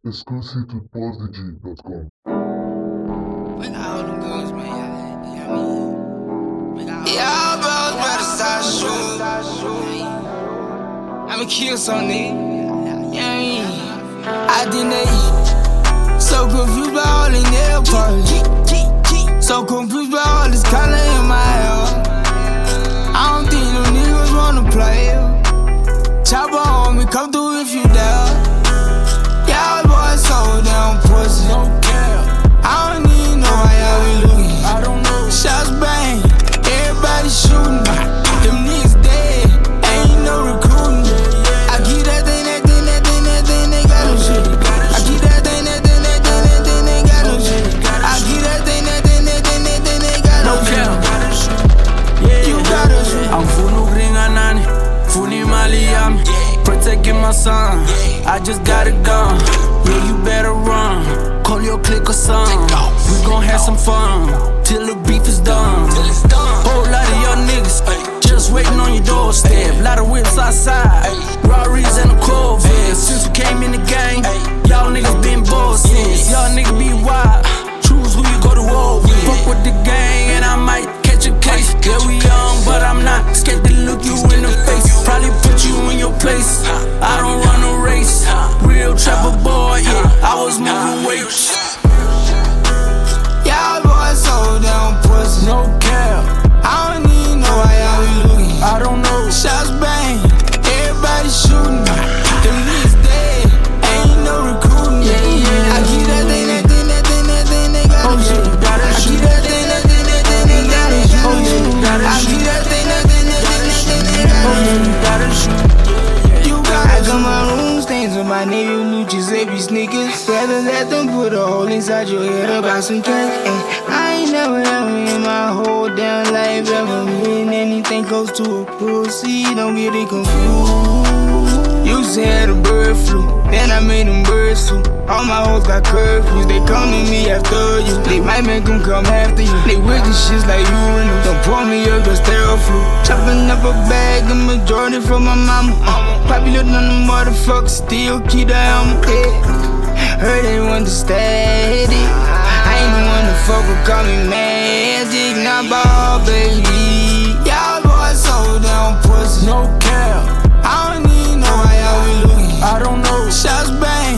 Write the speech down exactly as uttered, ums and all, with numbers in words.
Exclusive to pause d j dot com. Bring out all them guns, man. Y'all, you know what I mean? Y'all bros better start shooting. I'ma kill some nigga. You know what I mean? I didn't eat. So confused by all the nail polish. So confused by all this color in my hair. I don't think them niggas wanna play. Chopper on me, come through if you dare. Y'all boys so damn pussy. I don't even know why y'all be looking. I don't know. Shots bang, everybody shooting. Them niggas dead, ain't no recruiting. I keep that thing, that thing, that thing, that thing, they got no shit. I keep that thing, that thing, that thing, that thing, they got no shit. I keep that thing, that thing, that thing, that thing, they got no shit. You gotta shoot. I'm full ring anani, full Maliam, protecting my son. I just got a gun, yeah, you better run. Call your clique or son. We gon' have some fun till the beef is done. Whole lot of y'all niggas just waiting on your doorstep. Lot of whips outside, Rarries and a Corvette. Since we came in the game, y'all niggas been bored since. Y'all niggas be wild, choose who you go to war with. Fuck with the gang and I might catch a case. Yeah, we young, but I'm not scared to look you in the face. Probably put you in your place. I don't run a race. Real trapper boy, yeah, I was moving weight. Y'all boys so damn pussy. No cap, I don't even know why y'all be looking. I don't know. Shots bang, everybody shooting. Them niggas dead, ain't no recruiting. Yeah, yeah. I keep that thing, that thing, that thing, that thing, they got Oh no shit. yeah, gotta I keep shoot. that thing, that thing, that thing, they got no shit. Oh yeah, gotta I shoot. keep that thing, that thing, that thing, that thing, they got Oh no yeah, shit. you gotta shoot. You got I got my room stains on my navy blue Giuseppe sneakers. Rather let them put a hole inside your head about some cash. And I ain't never ever in my whole damn life ever been anything close to a pussy. Don't get it confused. Used to have the bird flu, then I made them birds flu. All my hoes got curfews, they come to me after you. They might make them come after you. They with the shits like you and them. Don't pour me up, just sterile flu. Chopping up a bag, the majority from my mama. Uh, popular than the motherfucker, still keep the helmet. Yeah. Heard they want to steady. I ain't the one to fuck with, call me magic, not ball, baby. Y'all boys so damn pussy. No cap, I don't even know why y'all be looking. I don't know. Shots bang,